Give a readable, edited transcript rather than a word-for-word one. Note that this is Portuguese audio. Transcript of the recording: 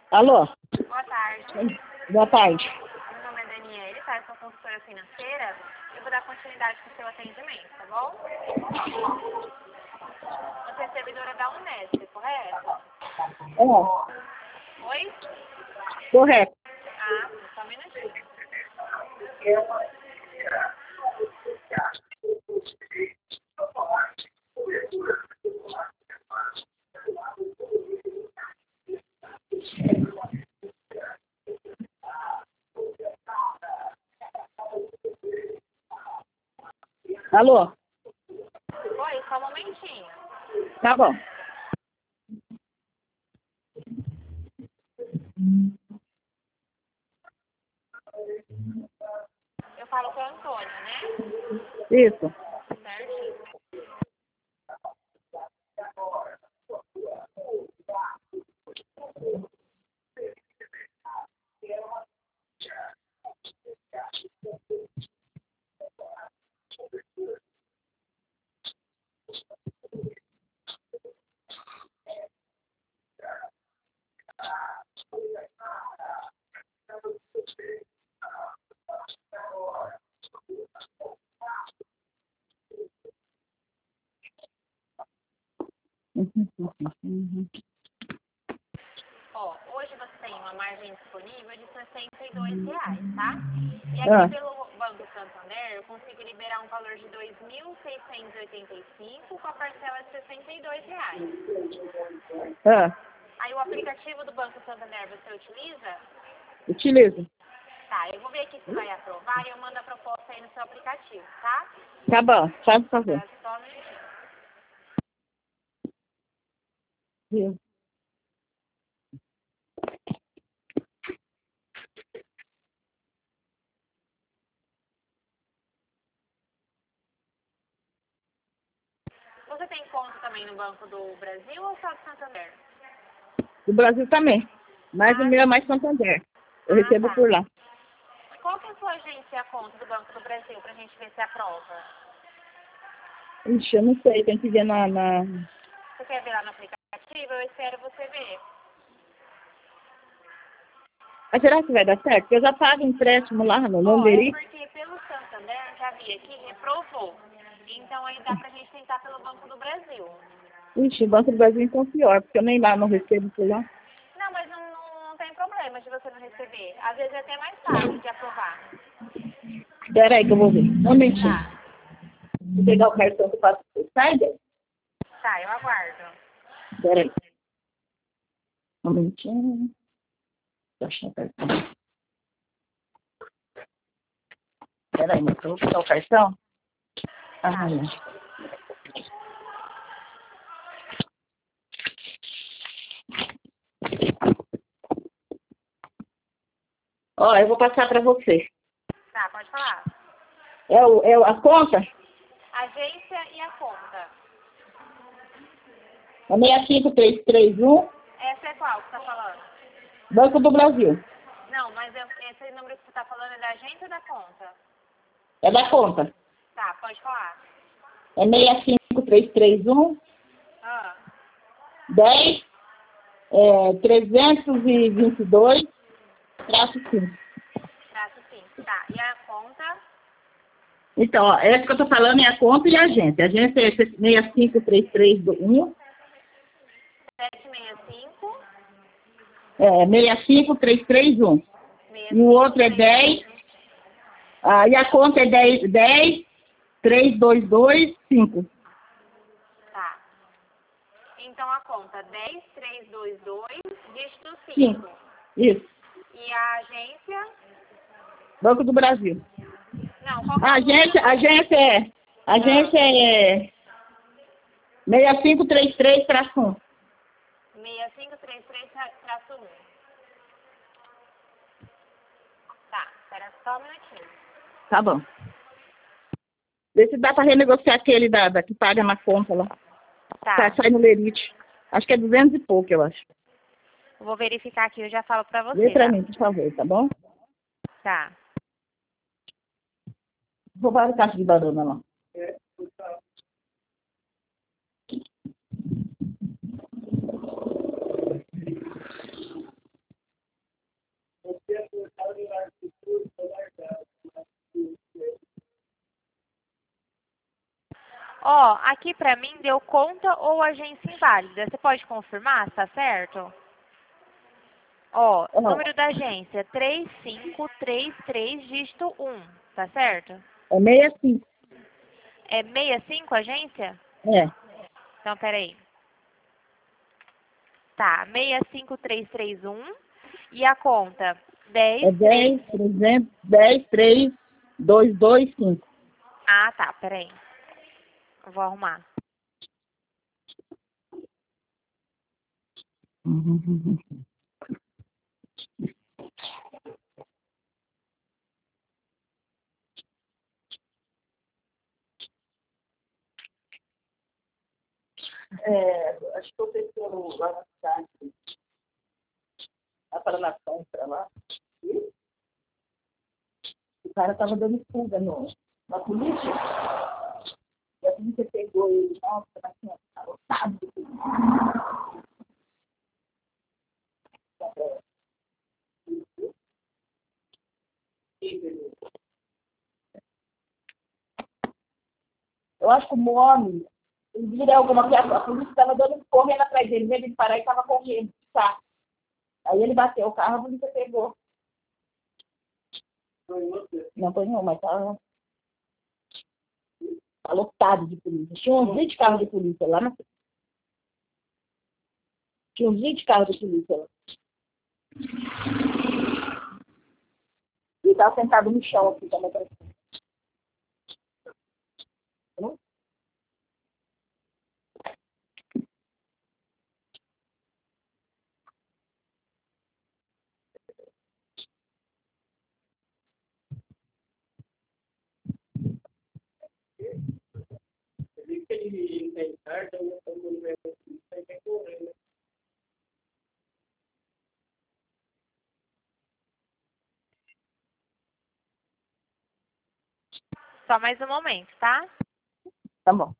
Alô? Boa tarde. Boa tarde. Meu nome é Daniele, tá? Eu sou consultora financeira. Eu vou dar continuidade com o seu atendimento, tá bom? Você é servidora da Unesp, correto? Oi? Correto. Ah, só um minutinho. Alô? Oi, só um momentinho. Tá bom. Eu falo com o Antônio, né? Isso. Certinho. Ó, hoje você tem uma margem disponível de R$ 62, tá? E aqui pelo Banco Santander eu consigo liberar um valor de 2.685 com a parcela de R$ 62. Aí o aplicativo do Banco Santander você utiliza? Utilizo. Tá, eu vou ver aqui se vai aprovar e eu mando a proposta aí no seu aplicativo, tá? Tá bom, faz o favor. Só um minutinho. Você tem conta também no Banco do Brasil ou só do Santander? Do Brasil também. Mas o meu é mais Santander. Eu recebo Tá. por lá. Qual que é a sua agência a conta do Banco do Brasil pra gente ver se aprova? Ixi, eu não sei, tem que ver na... Você quer ver lá no aplicativo? Eu espero você ver. Mas será que vai dar certo? Porque eu já pago empréstimo lá no Ó, é Londrina. porque pelo Santander, eu já vi aqui, reprovou. Então aí dá pra gente tentar pelo Banco do Brasil. Ixi, o Banco do Brasil então pior, porque eu nem lá não recebo por lá. Não, mas não tem problema de você não receber. Às vezes é até mais fácil de aprovar. Espera aí que eu vou ver. Um momentinho. Tá, Vou pegar o cartão que eu faço. Sai, Dé. tá, eu aguardo. Espera aí. Um momentinho. Deixa eu achar o cartão. Espera aí, moço. Eu vou pegar o cartão. Ah, não. Ó, eu vou passar para você. Tá, pode falar. A conta? Agência e a conta. É 65331, Essa é qual que você tá falando? Banco do Brasil. Não, mas esse número que você tá falando é da agência ou da conta? É da conta. Tá, pode falar. É 65331, Ah, 10, 322, traço 5. traço sim. Tá, e a conta? Então, ó, essa que eu tô falando é a conta e a agência. A agência é 65331, 765 65331. E o outro é 10, e a conta é 10, 322, 5. Tá. Então a conta 10322, dígito 5. 5. Isso. E a agência? Banco do Brasil. Não, qual que é A o número? agência é 6533 traço 1. 6533-1. Tá, espera só um minutinho. Tá bom. Vê se dá para renegociar aquele que paga na conta lá. Tá, Sai no Lerite. Acho que é 200 e pouco, eu acho. eu vou verificar aqui, eu já falo pra Vê você, pra tá? mim, por favor, tá bom? Tá. Roubaram o caixa de banana lá. Ó, aqui pra mim deu conta ou agência inválida. Você pode confirmar se tá certo? Ó, número da agência, 3533, dígito 1, tá certo? É 65. É 65 a agência? É. Então, peraí. Tá, 65331 e a conta É 10 10, 300, 10, 3, 2, 2, 5. Ah, tá, peraí. Eu vou arrumar. Acho que eu pensei lá na cidade, lá para na compra lá. O cara tava dando fuga na polícia. E a polícia pegou ele. Nossa, mas tinha lotado. Eu acho que o homem, ele vira alguma coisa, a polícia estava dando correndo atrás dele, mesmo ele parar e estava correndo, tá? Aí ele bateu o carro, a polícia pegou. Não foi não, mas tá lotado de polícia. Tinha uns 20 carros de polícia lá na. Tinha uns 20 carros de polícia lá. E tava sentado no chão aqui também. Só mais um momento, tá? Tá bom.